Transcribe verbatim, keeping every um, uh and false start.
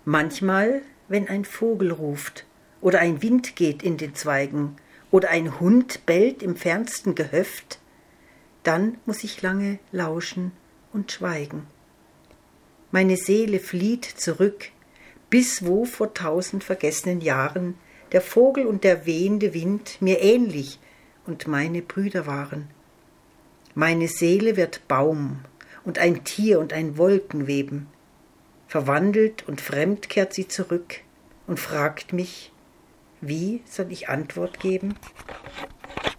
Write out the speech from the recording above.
Manchmal, wenn ein Vogel ruft oder ein Wind geht in den Zweigen oder ein Hund bellt im fernsten Gehöft, dann muss ich lange lauschen und schweigen. Meine Seele flieht zurück, bis wo vor tausend vergessenen Jahren der Vogel und der wehende Wind mir ähnlich und meine Brüder waren. Meine Seele wird Baum und ein Tier und ein Wolkenweben. Verwandelt und fremd kehrt sie zurück und fragt mich, wie soll ich Antwort geben?